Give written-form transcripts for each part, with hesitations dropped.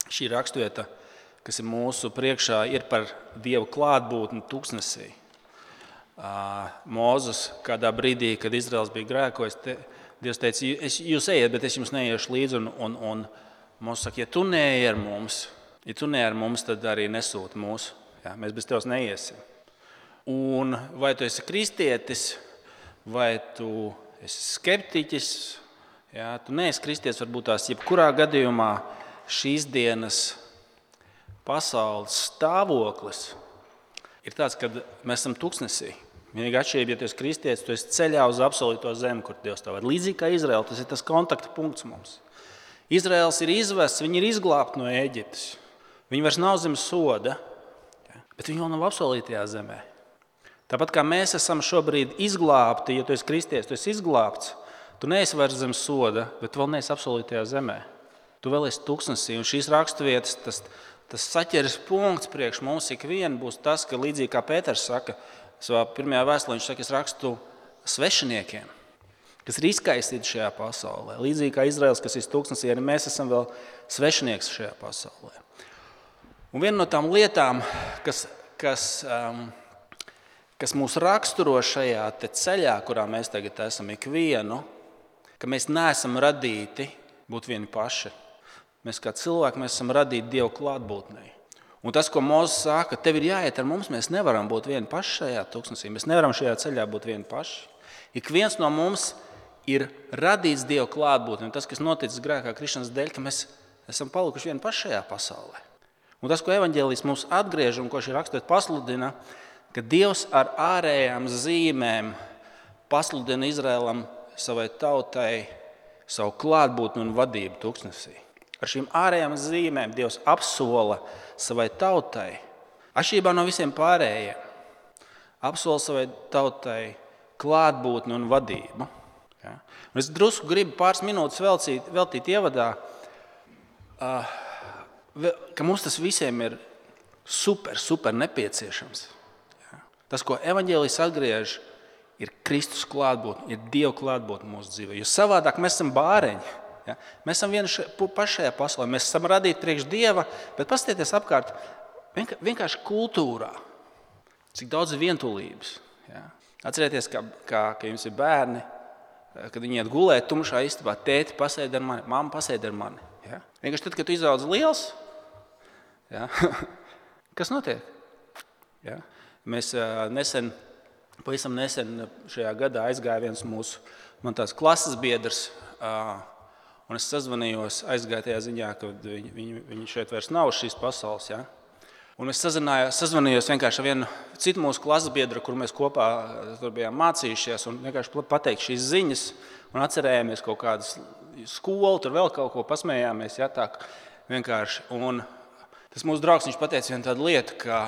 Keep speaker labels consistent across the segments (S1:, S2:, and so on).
S1: šī raksturvieta, kas ir mūsu priekšā, ir par Dieva klātbūtni tuksnesī. Mūzes kādā brīdī, kad Izraels bija grēkojis, Dievs teica, jūs ejiet, bet es jums neiešu līdzi. Un Mūzes saka, ja tu neej ar mums, tad arī nesūti mūs. Ja, mēs bez tevis neiesim. Un vai tu esi kristietis, vai tu esi skeptiķis, ja, tu neesi kristietis, varbūt tās jebkurā gadījumā šīs dienas pasaules stāvoklis ir tāds, ka mēs esam tuksnesī. Vienīgi atšķirība, ja tu esi kristietis, tu esi ceļā uz absolūto zemi, kur Dievs tev var. Līdzīgi kā Izraela, tas ir tas kontakta punkts mums. Izraels ir izvests, viņi ir izglābti no Ēģiptes. Viņi vairs nav zem soda, bet viņi vēl nav absolūtajā zemē. Tāpat kā mēs esam šobrīd izglābti, ja tu esi kristietis, tu esi izglābts, tu neesi vairs zem soda, bet tu vēl neesi absolūtajā zemē. Tu vēl esi tuksnesī, un šīs raksturvietas, tas saķeres punkts priekš mums ikvienu būs tas, ka līdzīgi kā Pēters saka, savā pirmajā vēstulē viņš saka, es rakstu svešiniekiem, kas ir izkaisīti šajā pasaulē. Līdzīgi kā Izraels, kas ir tuksnesī, arī mēs esam vēl svešinieks šajā pasaulē. Un viena no tām lietām, kas mūs raksturo šajā ceļā, kurā mēs tagad esam ikvienu, ka mēs neesam radīti būt vieni paši. Mēs kā cilvēki mēs esam radīti Dieva klātbūtnē. Un tas, ko Mūzes saka, tev ir jāiet ar mums, mēs nevaram būt vieni paši šajā tuksnesī. Mēs nevaram šajā ceļā būt vieni paši. Ik viens no mums ir radīts Dieva klātbūtnē. Un tas, kas noticis grēkā krišanas dēļ, ka mēs esam palikuši vieni paši šajā pasaulē. Un tas, ko evaņģēlijs mums atgriež un ko šī raksturvieta pasludina, ka Dievs ar ārējām zīmēm pasludina Izraēlam savai tautai savu klātbūtni un vadību tuksnesī. Ar šīm ārējām zīmēm Dievs apsola savai tautai, atšķirībā no visiem pārējiem, apsola savai tautai klātbūtni un vadību. Ja? Un es drusku gribu pāris minūtes veltīt ievadā, ka mums tas visiem ir super nepieciešams. Ja? Tas, ko evaņģēlijs atgriež, ir Kristus klātbūtne, ir Dieva klātbūtne mūsu dzīvē. Jo savādāk mēs esam bāreņi. Ja? Mēs esam vieni paši šajā pasaulē. Mēs esam radīti priekš Dieva, bet paskatieties apkārt vienkārši kultūrā. Cik daudz vientulības. Ja? Atcerieties, kā jums ir bērni, kad viņi iet gulēt tumšā istabā, tēti pasēd ar mani, mamma pasēd ar mani. Ja? Vienkārši tad, kad tu izaudz liels, ja? Kas notiek? Ja? Mēs pavisam nesen šajā gadā aizgāja viens man tās klases biedrs, un es sazvanījos, aizgāju tajā ziņā, ka viņi šeit vairs nav uz šīs pasaules. Ja? Un es sazvanījos vienkārši ar vienu citu mūsu klases biedru, kur mēs kopā tur bijām mācījušies, un vienkārši pateikt šīs ziņas, un atcerējāmies kaut kādas skolu, tur vēl kaut ko pasmējāmies. Ja, tā vienkārši. Un tas mūsu draugs, viņš pateica vienu tādu lietu, ka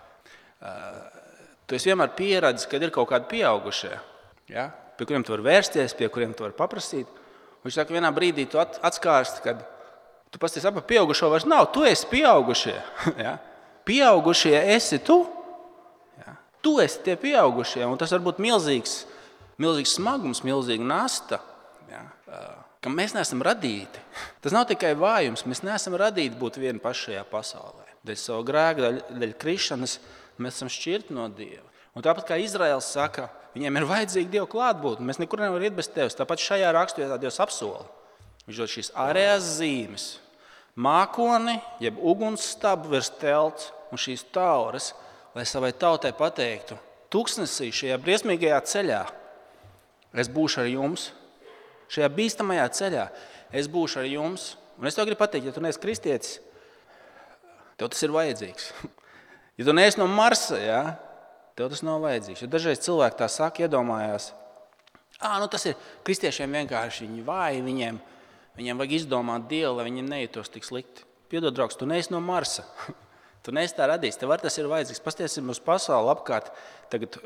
S1: tu esi vienmēr pieredzis, kad ir kaut kādi pieaugušie, ja, pie kuriem tu vari vērsties, pie kuriem tu vari paprasīt. Viņš saka, vienā brīdī tu atskārsti, kad tu pasties ap pieaugušo vairs nav, tu esi pieaugušie. Ja? Pieaugušie esi tu. Ja? Tu esi tie pieaugušie, un tas var būt milzīgs smagums, milzīga nasta. Ja? Ka mēs neesam radīti. Tas nav tikai vājums, mēs neesam radīti būt vieni paši šajā pasaulē. Dēļ savu grēku, dēļ krišanas mēs esam šķirti no Dieva. Un tāpat kā Izraels saka, viņiem ir vajadzīga Dieva klātbūtne. Mēs nekur nevaram iet bez tevis. Tāpat šajā raksturvietā Dievs apsola. Viņš dod šīs ārējās zīmes. Mākoni, jeb ugunsstabu virs telts un šīs tauras, lai savai tautai pateiktu, tuksnesī šajā briesmīgajā ceļā es būšu ar jums. Šajā bīstamajā ceļā es būšu ar jums. Un es tev gribu pateikt, ja tu neesi kristietis, tev tas ir vajadzīgs. Ja tu neesi no Marsa, ja, tev tas nav vajadzīgs. Jo dažreiz cilvēki tā saka, iedomājās, tas ir kristiešiem vienkārši, viņi vāji, viņiem vajag izdomāt Dievu, lai viņiem neietos tik slikti. Piedod, draugs, tu neesi no Marsa. Tu neesi tā radīts, tev tas ir vajadzīgs. Pastiesim uz pasauli apkārt. Tagad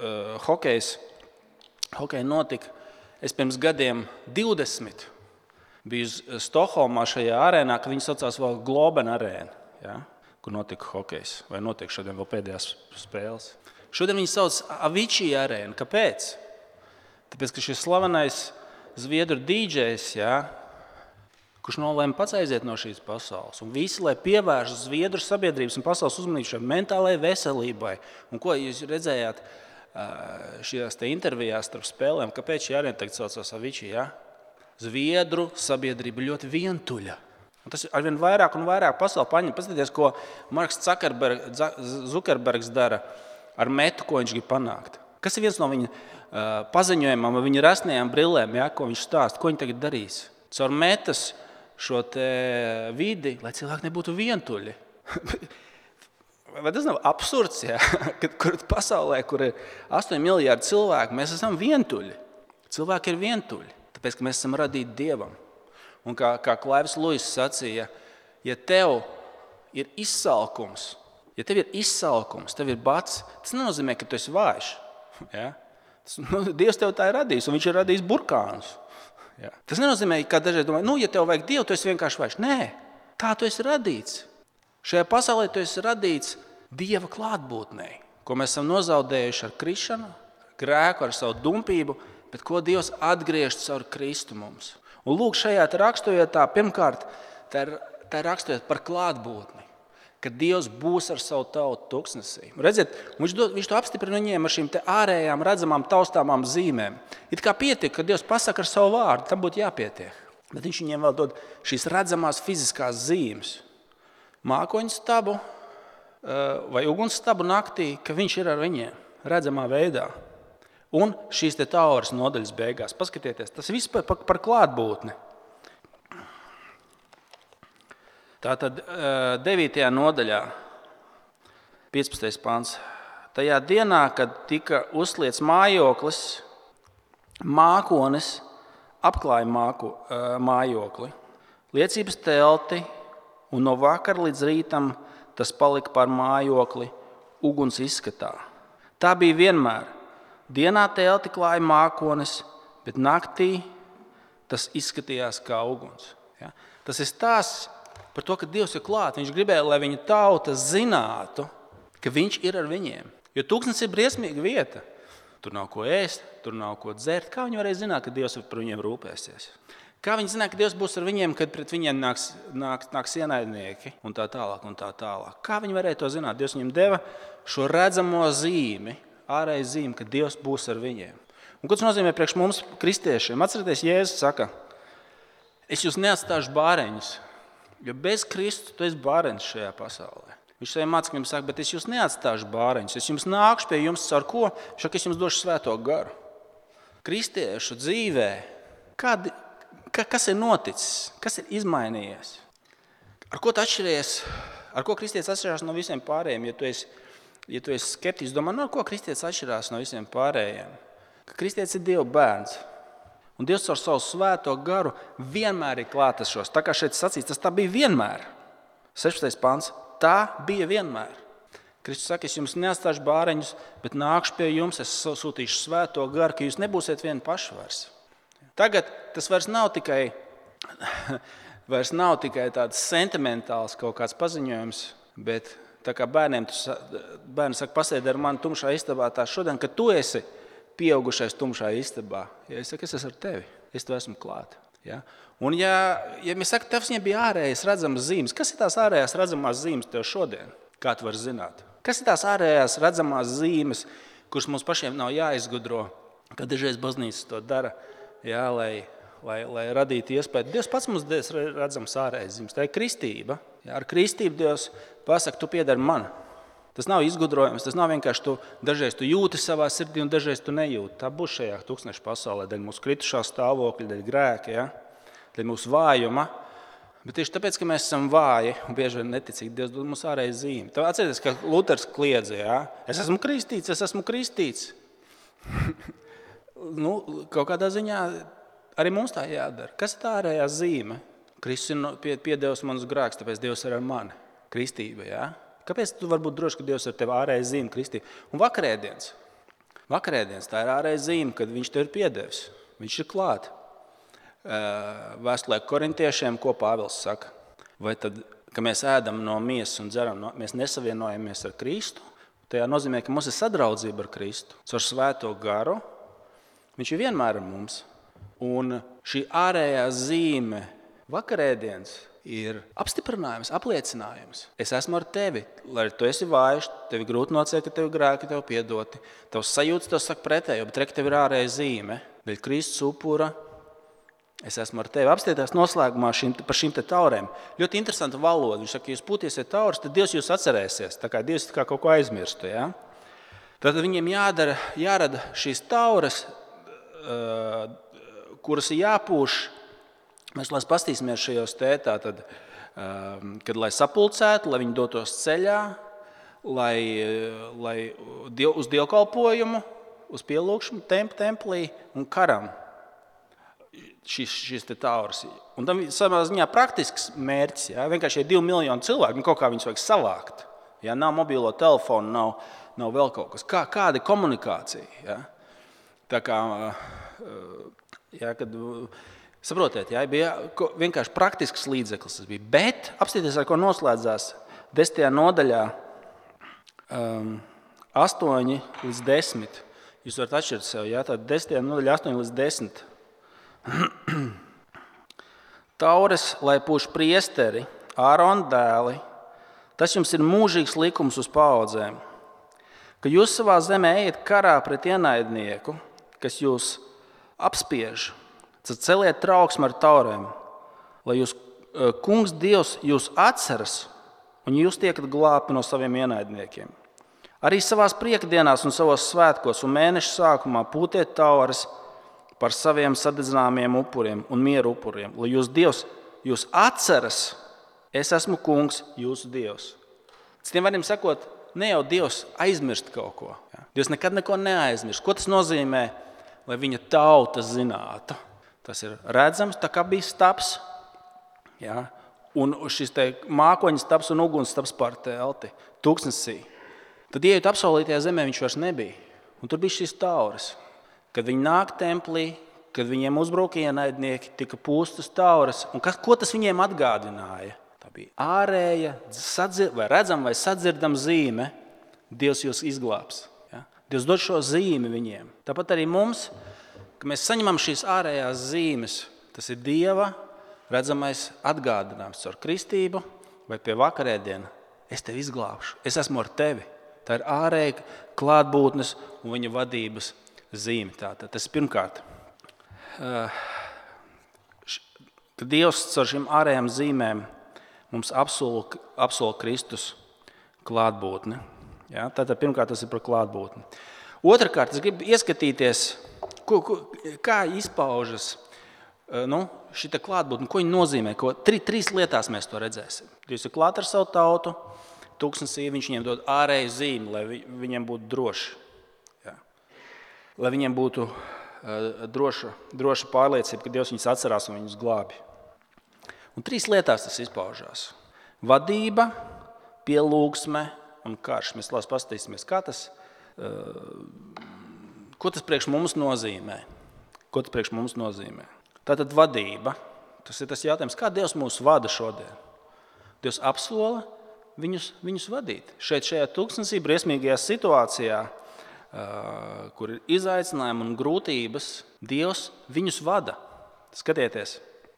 S1: hokeja notika. Es pirms gadiem 20 biju Stokholmā šajā arēnā, kad viņi saucās vēl Globen arēna, ja, kur notika hokejs, vai notiek šodien vēl pēdējās spēles. Šodien viņi sauc Avicii arēnu. Kāpēc? Tāpēc, ka šis slavenais zviedru dīdžejs, ja, kurš nolēma pats aiziet no šīs pasaules. Un visi, lai pievērš zviedru sabiedrības un pasaules uzmanību šai mentālajai veselībai. Un ko jūs redzējāt šajās intervijās starp spēlēm, kāpēc šī arēna tagad saucās Avicii, ja? Zviedru sabiedrība ļoti vientuļa. Un tas arvien vairāk un vairāk pasauli paņem. Paskatieties, ko Marks Zukerbergs dara ar metu, ko viņš grib panākt. Kas ir viens no viņa paziņojumiem, ar viņa rasnajām brillēm, ja, ko viņš stāsta, ko viņi tagad darīs? Caur metas šo te vidi, lai cilvēki nebūtu vientuļi. Vai tas nav absurds, ja? Kur pasaulē, kur ir 8 miljardi cilvēku, mēs esam vientuļi. Cilvēki ir vientuļi, tāpēc, ka mēs esam radīti Dievam. Un kā Klaivs Luis sacīja, ja tev ir izsalkums, tev ir bats, tas nenozīmē, ka tu esi vājš. Ja? Dievs tev tā ir radījis, un viņš ir radījis burkānus. Ja. Tas nenozīmē, ka dažreiz domā, ja tev vajag Dievu, tu esi vienkārši vairs. Nē, tā tu esi radīts. Šajā pasaulē tu esi radīts Dieva klātbūtnē, ko mēs esam nozaudējuši ar krišanu, grēku, ar savu dumpību, bet ko Dievs atgriež caur Kristu mums. Un lūk, šajā raksturvietā pirmkārt, tā ir raksturvieta par klātbūtni, ka Dievs būs ar savu tautu tuksnesī. Redziet, viņš to apstiprina viņiem ar šīm te ārējām redzamām taustāmām zīmēm. It kā pietiek, ka Dievs pasaka ar savu vārdu, tam būtu jāpietiek. Bet viņš viņiem vēl dod šīs redzamās fiziskās zīmes. Mākoņu stabu vai uguns stabu naktī, ka viņš ir ar viņiem redzamā veidā. Un šīs te tauras nodaļas beigās. Paskatieties, tas viss par klātbūtni. Tātad 9. nodaļā, 15. pants. Tajā dienā, kad tika uzliets mājoklis, mākonis apklāja mājokli, liecības telti, un no vakara līdz rītam tas palika par mājokli uguns izskatā. Tā bija vienmēr. Dienā telti klāja mākonis, bet naktī tas izskatījās kā uguns. Ja? Tas ir stāsts par to, ka Dievs ir klāt. Viņš gribēja, lai viņa tauta zinātu, ka viņš ir ar viņiem. Jo tūkstnesis ir briesmīga vieta. Tur nav ko ēst, tur nav ko dzert. Kā viņi varēja zināt, ka Dievs par viņiem rūpēsies? Kā viņi zināja, ka Dievs būs ar viņiem, kad pret viņiem nāks ienaidnieki un tā tālāk un tā tālāk? Kā viņi varēja to zināt? Dievs viņiem deva šo redzamo zīmi, ārēju zīmi, ka Dievs būs ar viņiem. Un ko tas nozīmē priekš mums, kristiešiem? Atcerieties, Jēzus saka, es jūs neatstāšu bāreņus, jo bez Kristu tu esi bāreņš šajā pasaulē. Viņš saviem mācekļiem saka, bet es jūs neatstāšu bāreņus, es jums nākšu pie jums caur ko? Viņš saka, es jums došu svēto garu. Kristiešu dzīvē, kas ir noticis? Kas ir izmainījies? Ar ko tu atšķiries? Ar ko kristietis atšķirās no visiem pārējiem? Ja tu esi skeptisks, domā, ar ko kristietis atšķirās no visiem pārējiem? Ka kristietis ir Dieva bērns. Un Dievs ar savu svēto garu vienmēr ir klātesošs. Tā kā šeit sacīts, tas tā bija vienmēr. 16. pants. Tā bija vienmēr. Kristus saka, es jums neatstāšu bāreņus, bet nākšu pie jums, es sūtīšu svēto garu, ka jūs nebūsiet vieni paši vairs. Tagad tas vairs nav tikai tāds sentimentāls kaut kāds paziņojums, bet tā kā bērni saka, pasēdi ar mani tumšā istabā tā šodien, ka tu esi pieaugušais tumšā istabā. Ja es saku, es esmu ar tevi, es tev esmu klāt. Ja? Un ja mēs sakām, tev viņiem bija ārējas redzamas zīmes, kas ir tās ārējās redzamās zīmes tev šodien? Kā tu vari zināt? Kas ir tās ārējās redzamās zīmes, kuras mums pašiem nav jāizgudro, kad dažreiz baznīcas to dara, ja, lai radītu iespēju. Dievs pats mums des redzams ārējas zīmes, tā ir kristība. Ja, ar kristību Dievs pasaka, tu piedari man. Tas nav izgudrojums, tas nav vienkārši dažreiz tu jūti savā sirdī un dažreiz tu nejūti. Tā būs šajā tūkstneša pasaulē, dēļ mūsu kritušā stāvokļa, dēļ grēka, ja? Dēļ mūsu vājuma. Bet tieši tāpēc, ka mēs esam vāji un bieži vien neticīgi, Dievs dod mums ārēju zīmi. Tev atcerieties, ka Luters kliedza, ja? Es esmu kristīts. Kaut kādā ziņā arī mums tā jādara. Kas ir tā ārējā zīme? Kristus ir piedevis manus grēkus, tāpēc Dievs ir ar mani. Kristība, ja? Kāpēc tu vari būt droši, ka Dievs ir tev ārēja zīme, kristība? Un vakarēdienas, tā ir ārēja zīme, kad viņš tev ir piedevis. Viņš ir klāt. Vēstulē korintiešiem, ko Pāvils saka? Vai tad, ka mēs ēdam no miesas un dzeram, mēs nesavienojamies ar Kristu? Tajā nozīmē, ka mums ir sadraudzība ar Kristu. Caur svēto garu viņš ir vienmēr ar mums. Un šī ārējā zīme Vakarēdienas ir apstiprinājums, apliecinājums. Es esmu ar tevi, lai tu esi vājš, tevi grūti nociet, ka tevi grēki tev piedoti. Tavs sajūtas tev saka pretējo, bet rek tev ir ārēja zīme. Dēļ Kristus upura es esmu ar tevi. Apstieties noslēgumā par šīm te taurēm. Ļoti interesanta valoda. Viņš saka, ka jūs būtiesiet tauras, tad Dievs jūs atcerēsies. Tā kā Dievs kā kaut ko aizmirstu. Ja? Tad viņiem jārada šīs tauras, kuras ir jāpūš. Mēs pastīsimies šajos tētā, kad lai sapulcētu, lai viņi dotos ceļā, lai uz dievkalpojumu, uz pielūgšanu, templī un karam šīs te tauras. Un tam savā ziņā praktisks mērķis, ja? Vienkārši 2 miljoni cilvēku, kaut kā viņus vajag savākt. Ja? Nav mobilo telefonu, nav vēl kaut kas. Kāda ir komunikācija? Ja? Tā kā, ja, kad... Saprotiet, jā, bija vienkārši praktisks līdzeklis. Tas bija. Bet apstieties, ar ko noslēdzās 10. nodaļā 8 līdz 10. Jūs varat atšķirt sev, jā, tad 10. nodaļā 8 līdz 10. Taures, lai pūš priesteri, Ārona dēli, tas jums ir mūžīgs likums uz paudzēm, ka jūs savā zemē ejat karā pret ienaidnieku, kas jūs apspiež. Tad celiet trauksmi ar taurēm, lai jūs, kungs Dievs jūs atceras un jūs tiekat glābti no saviem ienaidniekiem. Arī savās priekdienās un savos svētkos un mēneša sākumā pūtiet tauras par saviem sadedzināmiem upuriem un mieru upuriem, lai jūs Dievs jūs atceras, es esmu kungs, jūsu Dievs. Citiem vārdiem sakot, ne jau Dievs aizmirst kaut ko. Ja? Dievs nekad neko neaizmirst. Ko tas nozīmē, lai viņa tauta zinātu? Tas ir redzams, tā kā bija stabs, ja? Un šis te mākoņu stabs un uguns stabs pār telti, tūkstnesī. Tad, ejot apsolītajā zemē, viņš vairs nebija. Un tur bija šīs tauras. Kad viņi nāk templī, kad viņiem uzbruka ienaidnieki, tika pūstas tauras. Un ko tas viņiem atgādināja? Tā bija ārēja, vai redzama vai sadzirdama zīme. Dievs jūs izglābs. Ja? Dievs dod šo zīmi viņiem. Tāpat arī mums, ka mēs saņemam šīs ārējās zīmes, tas ir Dieva redzamais atgādinājums ar kristību vai pie vakarēdiena. Es tevi izglābšu, es esmu ar tevi. Tā ir ārēja klātbūtnes un viņa vadības zīme. Tātad tas ir pirmkārt. Kad Dievs ar šīm ārējām zīmēm mums apsola Kristus klātbūtni. Ja? Tātad pirmkārt tas ir par klātbūtni. Otrakārt, es gribu ieskatīties, kā izpaužas šita klātbūtne, ko viņa nozīmē. Trīs lietās mēs to redzēsim. Dievs ir klāt ar savu tautu, tūkstnesī viņš viņiem dod ārēju zīmi, lai viņiem būtu droši. Ja. Lai viņiem būtu droša pārliecība, ka Dievs viņus atcerās un viņus glābi. Un 3 lietās tas izpaužās. Vadība, pielūgsme un karš. Mēs paskatīsimies, ko tas priekš mums nozīmē. Tātad vadība. Tas ir tas jautājums, kā Dievs mūs vada šodien. Dievs apsola viņus vadīt. Šajā tūkstnesī briesmīgajā situācijā, kur ir izaicinājumi un grūtības, Dievs viņus vada. Skatieties.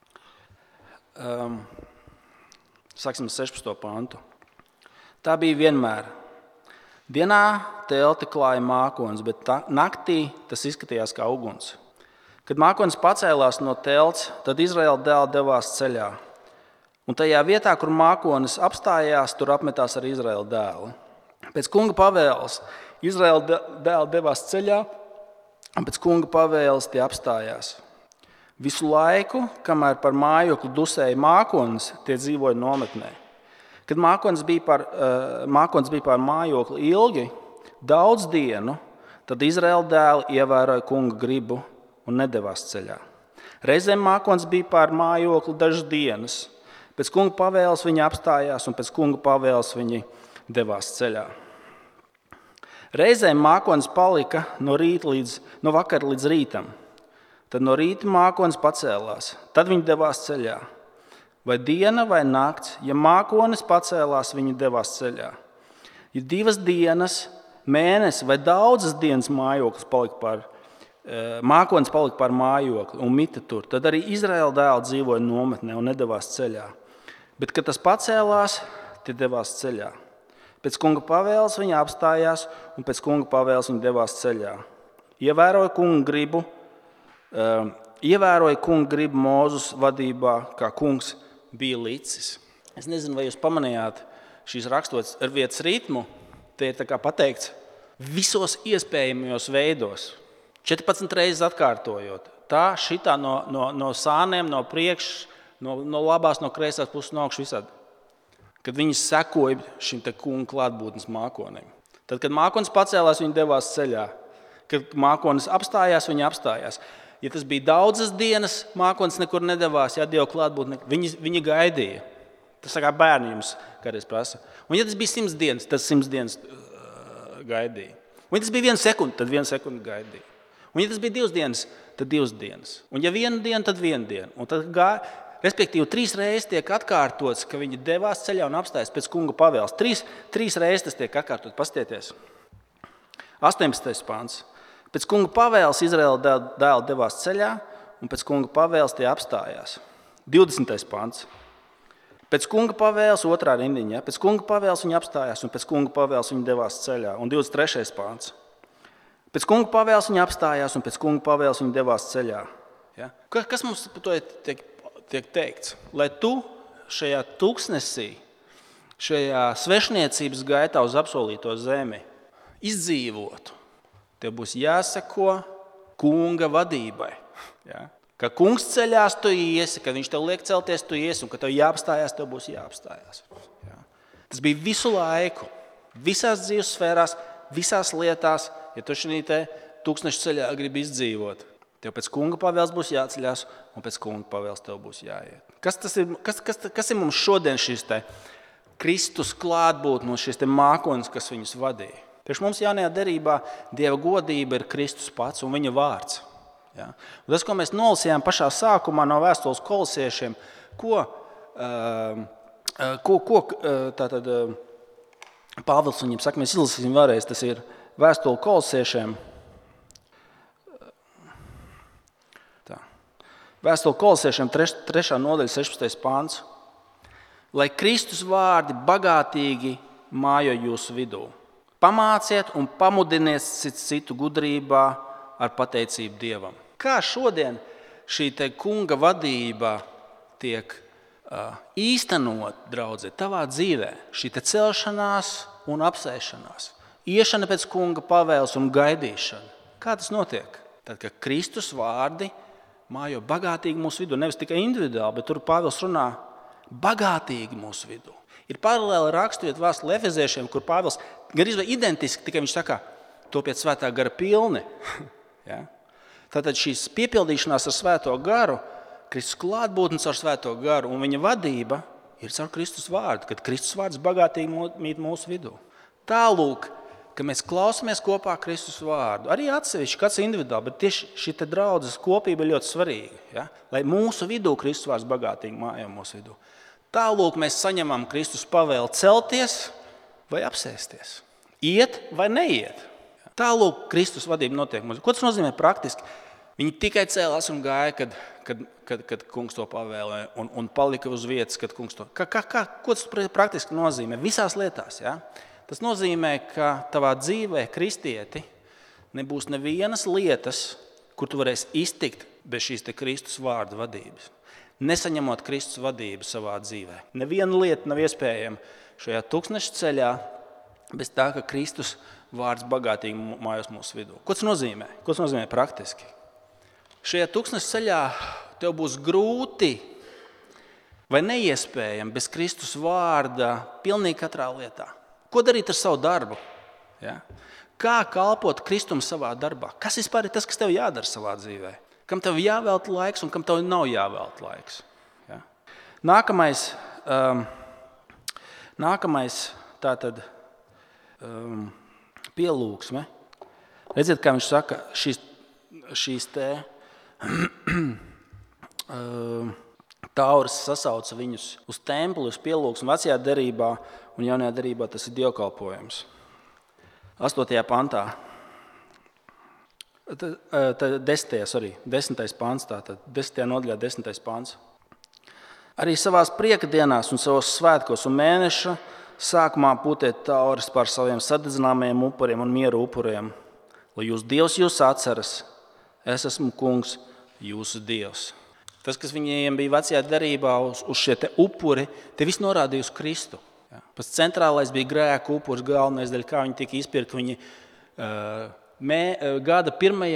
S1: Sāksim 16. pantu. Tā bija vienmēr. Dienā telti klāja mākonis, bet naktī tas izskatījās kā uguns. Kad mākonis pacēlās no telts, tad Izraēla dēli devās ceļā. Un tajā vietā, kur mākonis apstājās, tur apmetās arī Izraēla dēli. Pēc kunga pavēles Izraēla dēli devās ceļā, un pēc kunga pavēles tie apstājās. Visu laiku, kamēr par mājokli dusēja mākonis, tie dzīvoja nometnē. Kad mākonis bija par mājokli ilgi, daudz dienu, tad Izraēla dēli ievēroja kunga gribu un nedevās ceļā. Reizēm mākonis bija pār mājokli dažas dienas. Pēc kunga pavēles viņi apstājās un pēc kunga pavēles viņi devās ceļā. Reizēm mākonis palika no vakara līdz rītam. Tad no rīta mākonis pacēlās. Tad viņi devās ceļā. Vai diena vai nakts, ja mākonis pacēlās, viņi devās ceļā. Ja 2 dienas, mēnesis vai daudzas dienas mājoklis palika pār mākonis palika par mājokli un mita tur. Tad arī Izraēla dēli dzīvoja nometnē un nedavās ceļā. Bet, kad tas pacēlās, tie devās ceļā. Pēc kunga pavēles viņi apstājās, un pēc kunga pavēles viņi devās ceļā. Ievēroja kunga gribu Mūzes vadībā, kā kungs bija licis. Es nezinu, vai jūs pamanījāt šīs raksturotas ar vietas ritmu. Te ir tā kā pateikts visos iespējamajos veidos. 14 reizes atkārtojot. Tā, šitā no sāniem, no priekšas, no labās, no kreisās puses, no augšas visādi. Kad viņi sekoja šim te kunga klātbūtnes mākonim. Tad, kad mākonis pacēlās, viņi devās ceļā. Kad mākonis apstājās, viņi apstājās. Ja tas bija daudzas dienas, mākonis nekur nedavās, ja Dieva klātbūtne, viņi gaidīja. Tas kā bērni jums kādreiz prasa. Un ja tas bija 100 dienas, tad 100 dienas gaidīja. Un ja tas bija 1 sekundi, tad 1 sekundi gaidīja. Un ja tas bija 2 dienas, tad 2 dienas. Un ja 1 diena, tad 1 diena. Un tad respektīvi 3 reizes tiek atkārtots, ka viņi devās ceļā un apstājas pēc kunga pavēles. 3 reizes tas tiek atkārtots. Pastieties. 18. pāns. Pēc kunga pavēles Izraēla dēli devās ceļā, un pēc kunga pavēles tie apstājās. 20. pāns. Pēc kunga pavēles otrā rindiņa. Pēc kunga pavēles viņi apstājās, un pēc kunga pavēles viņi devās ceļā. Un 23. pāns. Pēc kunga pavēles viņi apstājās, un pēc kunga pavēles viņi devās ceļā. Ja? Kas mums par to tiek teikts? Lai tu šajā tūkstnesī, šajā svešniecības gaitā uz apsolīto zemi izdzīvotu, tev būs jāseko kunga vadībai. Ja? Ka kungs ceļās, tu iesi, kad viņš tev liek celties, tu iesi, un kad tev jāapstājās, tev būs jāapstājās. Ja? Tas bija visu laiku, visās dzīves sfērās, visās lietās. Ja tu šī tūkstneša ceļā gribi izdzīvot, tev pēc kunga pavēles būs jāceļās, un pēc kunga pavēles tev būs jāiet. Kas ir mums šodien šis Kristus klātbūtne, šis mākonis, kas viņus vadīja? Priekš mums jaunajā derībā Dieva godība ir Kristus pats un viņa vārds. Ja? Un tas, ko mēs nolasījām pašā sākumā no vēstules kolosiešiem, ko tātad Pāvils viņiem saka, mēs izlasīsim vēlreiz, tas ir vēstule kolosiešiem. Vēstule kolosiešiem 3. nodaļa 16. pāns. Lai Kristus vārdi bagātīgi mājo jūsu vidū. Pamāciet un pamudiniet citu gudrībā ar pateicību Dievam. Kā šodien šī kunga vadība tiek īstenot, draudzē, tavā dzīvē? Šī celšanās un apsēšanās. Iešana pēc kunga pavēles un gaidīšana. Kā tas notiek? Tad, kad Kristus vārdi mājo bagātīgi mūsu vidū, nevis tikai individuāli, bet tur Pāvils runā bagātīgi mūsu vidū. Ir paralēli raksturot vēstuli Efeziešiem, kur Pāvils gandrīz vai identiski, tikai viņš saka, topiet svētā gara pilni. Ja? Tātad šīs piepildīšanās ar svēto garu, Kristus klātbūtnes ar svēto garu un viņa vadība ir caur Kristus vārdu, kad Kristus vārds bagātīgi mīt mūsu vidū. Tālūk, ka mēs klausāmies kopā Kristus vārdu. Arī atsevišķi, kāds individuāli, bet tieši šī draudzes kopība ir ļoti svarīga. Ja? Lai mūsu vidū Kristus vārds bagātīgi mājo mūsu vidū. Tālūk mēs saņemam Kristus pavēli celties vai apsēsties. Iet vai neiet. Tālūk Kristus vadība notiek mums. Ko tas nozīmē praktiski? Viņi tikai cēlās un gāja, kad kungs to pavēlēja un palika uz vietas, kad kungs to... Ko tas praktiski nozīmē? Visās lietās, ja? Tas nozīmē, ka tavā dzīvē, kristieti, nebūs nevienas lietas, kur tu varēsi iztikt bez šīs Kristus vārda vadības. Nesaņemot Kristus vadību savā dzīvē. Neviena lieta nav iespējama šajā tūkstneša ceļā bez tā, ka Kristus vārds bagātīgi mājos mūsu vidū. Ko tas nozīmē? Ko tas nozīmē praktiski? Šajā tūkstneša ceļā tev būs grūti vai neiespējami bez Kristus vārda pilnīgi katrā lietā. Ko darīt ar savu darbu? Ja? Kā kalpot Kristum savā darbā? Kas vispār ir tas, kas tev jādara savā dzīvē? Kam tev jāvelta laiks un kam tev nav jāvelta laiks? Ja? Nākamais tātad pielūgsme. Redziet, kā viņš saka, šīs tauras sasauca viņus uz templi, uz pielūgsmu vecajā derībā un jaunajā derībā tas ir dievkalpojums. 8. pantā. 10. pāns, tātad 10. nodaļā 10. pāns. Arī savās priekdienās un savos svētkos un mēneša sākumā pūtiet tauras par saviem sadedzināmajiem upuriem un mieru upuriem, lai jūs Dievs jūs atceras. Es esmu kungs, jūsu Dievs. Tas, kas viņiem bija vecajā derībā uz šie te upuri, te viss norādīja uz Kristu. Pats centrālais bija grēku upuris, galvenais dēļ, kā viņi tika izpirkti. Viņi gada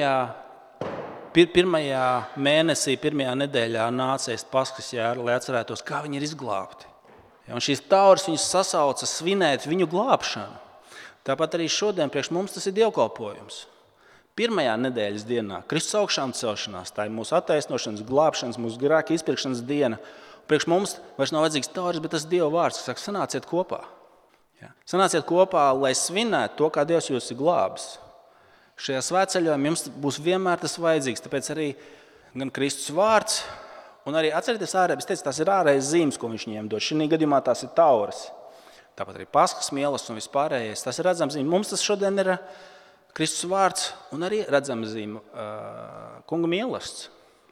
S1: pirmajā mēnesī, pirmajā nedēļā nāca ēst Paskas jēru, lai atcerētos, kā viņi ir izglābti. Un šīs tauras viņus sasauca svinēt viņu glābšanu. Tāpat arī šodien priekš mums tas ir dievkalpojums. Pirmajā nedēļas dienā, Kristus augšām celšanās, tā ir mūsu attaisnošanas, glābšanas, mūsu grēka izpirkšanas diena. Priekš mums vairs nav vajadzīgs tauras, bet tas Dieva vārds, kas saka, sanāciet kopā. Sanāciet kopā, lai svinētu to, kā Dievs jūs ir glābis. Šajā svētceļojumā jums būs vienmēr tas vajadzīgs, tāpēc arī gan Kristus vārds, un arī atcerieties ārēji, es teicu, tās ir ārējas zīmes, ko viņš viņiem dod. Šī gadījumā tās ir tauras. Tāpat arī Paskas mielas un vispārējais. Tas ir redzams zīme. Mums tas šodien ir Kristus vārds un arī redzama zīme kunga mīlestības.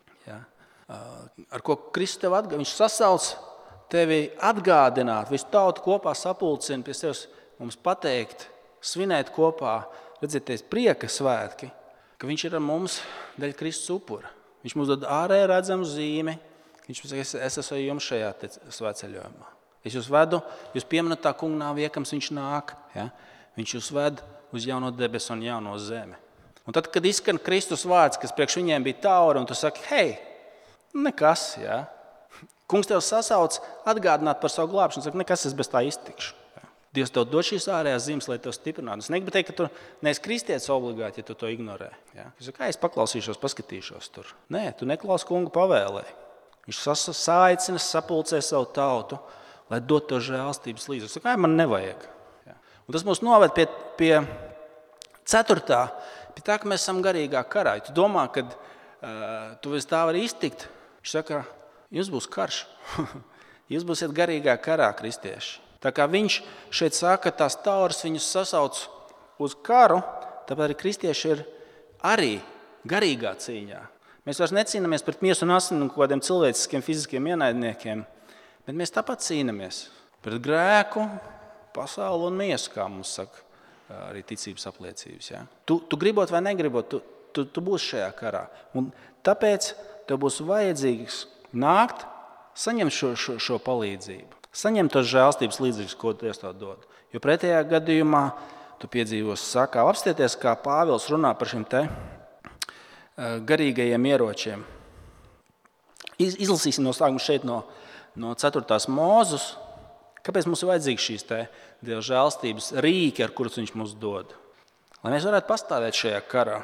S1: Ar ko Kristus tev atgādina? Viņš sasauc tevi atgādināt, visu tautu kopā sapulcina pie sevis, mums pateikt, svinēt kopā, redzieties, prieka svētki, ka viņš ir ar mums dēļ Kristus upura. Viņš mums dod ārēji redzamu zīmi, viņš saka, es esmu jums šajā svētceļojumā. Es jūs vedu, jūs pieminat tā kunga nāvi, iekams viņš nāk, ja? Viņš jūs ved uz jauno debesu un jauno zemi. Un tad, kad izskan Kristus vārds, kas priekš viņiem bija taura, un tu saki, hei, nekas, ja? Kungs tev sasauc atgādināt par savu glābšanu, saka, nekas, es bez tā iztikšu. Ja? Dievs tev dod šīs ārējās zīmes, lai tev stiprinātu. Es negribu teikt, ka tu neesi kristietis obligāti, ja tu to ignorē. Ja? Es saku, es paklausīšos, paskatīšos tur. Nē, tu neklausi kunga pavēlē. Viņš saicina, sapulcē savu tautu, lai dod tev žēlstības līdzi. Es saku, man nevajag. Ja? Un tas mūs noved pie 4. pie tā, ka mēs esam garīgā karā. Tu domā, ka tu viss tā vari iztikt. Viņš saka, jums būs karš. Jūs būsiet garīgā karā, kristieši. Tā kā viņš šeit saka, tās tauras viņus sasauc uz karu, tāpēc arī kristieši ir arī garīgā cīņā. Mēs vairs necīnāmies pret miesu un asinu un kādiem cilvēciskiem, fiziskiem ienaidniekiem, bet mēs tāpat cīnāmies pret grēku, pasauli un miesu, kā mums saka arī ticības apliecības. Ja? Tu gribot vai negribot, tu būsi šajā karā. Un tāpēc tev būs vajadzīgs nākt, saņemt šo palīdzību. Saņemt tos žēlstības līdzekļus, ko Dievs tev dod. Jo pretējā gadījumā tu piedzīvosi sakāvu. Apstieties, kā Pāvils runā par šiem te garīgajiem ieročiem. Izlasīsim no sākuma šeit no 4. Mūzus. Kāpēc mums ir vajadzīgs šīs te Dieva žēlstības rīki, ar kurus viņš mums dod? Lai mēs varētu pastāvēt šajā karā.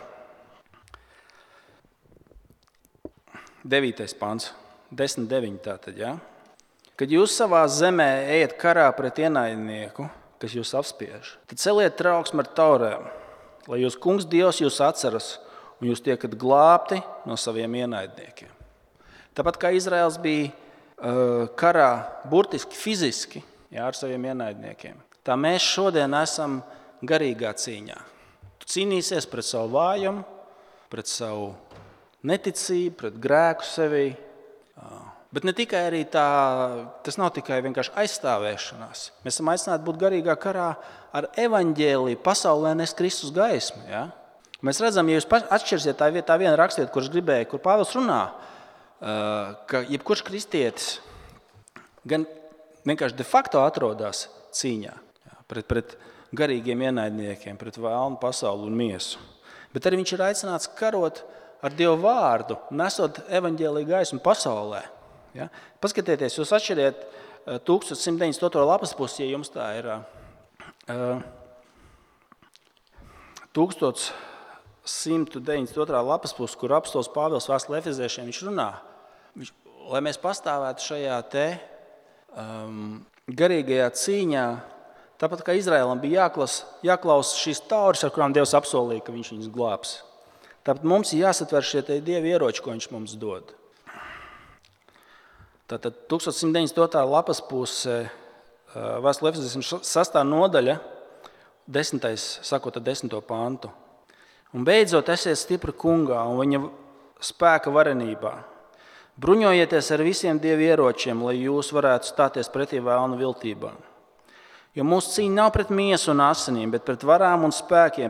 S1: 9. pants, 10.9. tātad, ja? Kad jūs savā zemē ejat karā pret ienaidnieku, kas jūs apspiež, tad celiet trauksmi ar taurēm, lai jūs kungs Dievs jūs atceras un jūs tiekat glābti no saviem ienaidniekiem. Tāpat kā Izraels bija karā burtiski, fiziski, ja, ar saviem ienaidniekiem, tā mēs šodien esam garīgā cīņā. Tu cīnīsies pret savu vājumu, pret savu neticību, pret grēku sevī. Bet ne tikai arī tas nav tikai vienkārši aizstāvēšanās. Mēs esam aicināti būt garīgā karā ar evaņģēliju, pasaulē nes Kristus gaismu. Ja? Mēs redzam, ja jūs atšķirsiet tā viena rakstiet, kur Pāvils runā, ka jebkurš kristietis gan vienkārši de facto atrodas cīņā pret garīgiem ienaidniekiem, pret vēlnu pasauli un miesu. Bet arī viņš ir aicināts karot ar Dievu vārdu, nesot evaņģēliju gaismu pasaulē. Ja? Paskatieties, jūs atšķiriet 1192. lapas pusi, ja jums tā ir 1192. lapas pusi, kur apostols Pāvils vēstulē Efeziešiem, viņš runā, lai mēs pastāvētu šajā te garīgajā cīņā, tāpat kā Izraēlam bija jāklausa šīs tauras, ar kurām Dievs apsolīja, ka viņš viņus glābs. Tāpat mums ir jāsatver šie Dieva ieroči, ko viņš mums dod. Tātad 1192. lapas puse, vēstulē Efeziešiem 6. nodaļa, 10. sakot ar 10. pantu. Un beidzot esiet stipri kungā un viņa spēka varenībā. Bruņojieties ar visiem Dieva ieročiem, lai jūs varētu stāties pretī vēlna viltībām. Jo mūsu cīņa nav pret miesu un asinīm, bet pret varām un spēkiem,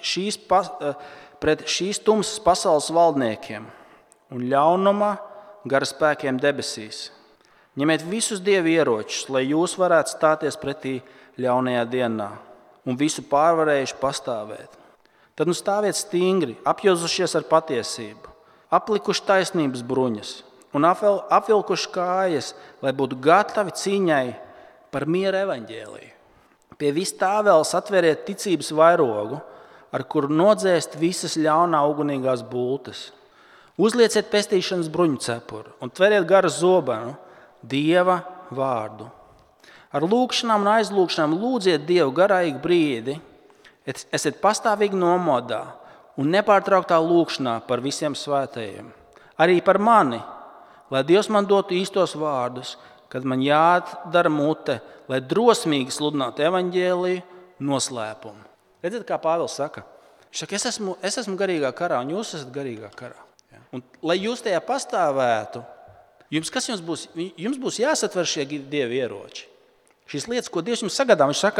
S1: pret šīs tumsas pasaules valdniekiem un ļaunuma gara spēkiem debesīs. Ņemiet visus Dieva ieročus, lai jūs varētu stāties pretī ļaunajā dienā un visu pārvarējuši pastāvēt. Tad nu stāviet stingri, apjozušies ar patiesību, aplikuši taisnības bruņas un apvilkuši kājas, lai būtu gatavi cīņai par miera evaņģēliju. Pie vis tā vēl satveriet ticības vairogu, ar kuru nodzēst visas ļaunā ugunīgās bultas. Uzlieciet pestīšanas bruņu cepuri un tveriet garu zobenu, Dieva vārdu. Ar lūgšanām un aizlūgšanām lūdziet Dievu garāīgu brīdi, esiet pastāvīgi nomodā un nepārtrauktā lūgšanā par visiem svētajiem. Arī par mani, lai Dievs man dotu īstos vārdus, kad man jādara mute, lai drosmīgi sludinātu evaņģēliju noslēpumu. Redziet, kā Pāvils saka? Viņš saka, es esmu garīgā karā un jūs esat garīgā karā. Un, lai jūs tajā pastāvētu, jums būs jāsatver šie Dieva ieroči. Šīs lietas, ko Dievs jums sagādā, viņš saka,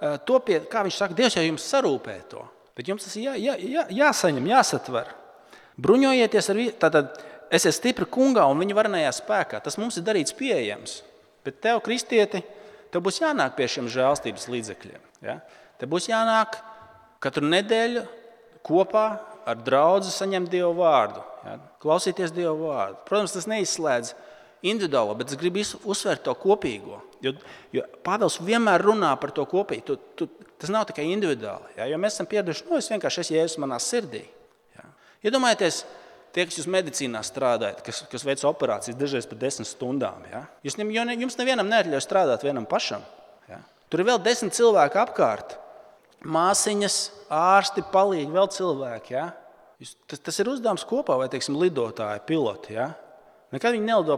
S1: kā viņš saka, Dievs jau jums sarūpē to. Bet jums tas jāsaņem, jāsatver. Bruņojieties tātad esiet stipri kungā un viņa varenajā spēkā. Tas mums ir darīts pieejams. Bet tev, kristieti, tev būs jānāk pie šiem žēlstības līdzekļiem. Ja? Tev būs jānāk katru nedēļu kopā ar draudzi saņemt Dieva vārdu. Ja? Klausīties Dieva vārdu. Protams, tas neizslēdz individuālo, bet es gribu uzsvērt to kopīgo. Jo Pāvils vienmēr runā par to kopīgu. Tas nav tikai individuāli. Ja? Jo mēs esam pieraduši, es vienkārši esmu Jēzus manā sirdī. Ja? Iedomājieties, tie, kas jūs medicīnā strādājat, kas veic operācijas dažreiz par 10 stundām. Ja? Jums nevienam neatļauj strādāt vienam pašam. Ja? Tur ir vēl 10 cilvēki apkārt. Māsiņas, ārsti, palīgi, vēl cilvēki. Ja? Tas ir uzdevums kopā, vai lidotāji, piloti. Ja? Nekad viņi nelido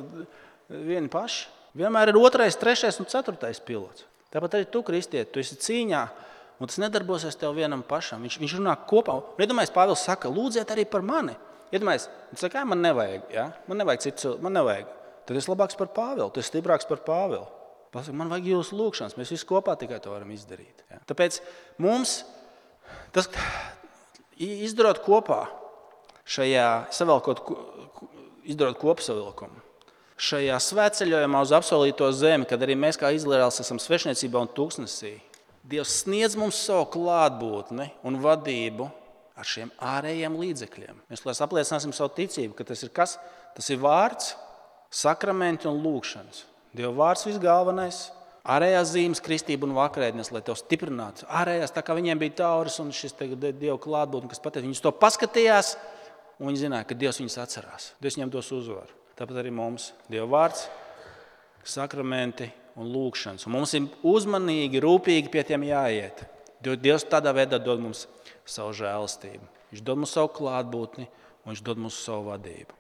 S1: vieni paši. Vienmēr ir 2., 3. un 4. pilots. Tāpat arī tu, kristieti, tu esi cīņā, un tas nedarbosies tev vienam pašam. Viņš runā kopā. Iedomājies, Pāvils saka, lūdziet arī par mani. Iedomājies, viņš saka, man nevajag. Ja? Man nevajag citu, man nevajag. Tad es labāks par Pāvilu, tu esi stiprāks par Pāvilu. Pasaka, man vajag jūsu lūgšanas, mēs visi kopā tikai to varam izdarīt. Ja? Tāpēc mums tas izdarot kopā šajā izdarot kopsavilkumu, šajā svētceļojumā uz apsolīto zemi, kad arī mēs kā Izraēls esam svešniecībā un tūkstnesī, Dievs sniedz mums savu klātbūtni un vadību ar šiem ārējiem līdzekļiem. Mēs apliecināsim savu ticību, ka tas ir kas? Tas ir vārds, sakramenti un lūgšanas. Dieva vārds visgalvenais, ārējās zīmes, kristība un vakarēdienas, lai tev stiprinātu. Ārējās, tā kā viņiem bija tauris un šis Dieva klātbūtne, kas pateica, viņus to paskatījās un viņi zināja, ka Dievs viņus atcerās. Dievs viņiem dos uzvaru. Tāpat arī mums Dieva vārds, sakramenti un lūgšanas. Un mums ir uzmanīgi, rūpīgi pie tiem jāiet. Dievs tādā veidā dod mums savu žēlastību. Viņš dod mums savu klātbūtni un viņš dod mums savu vadību.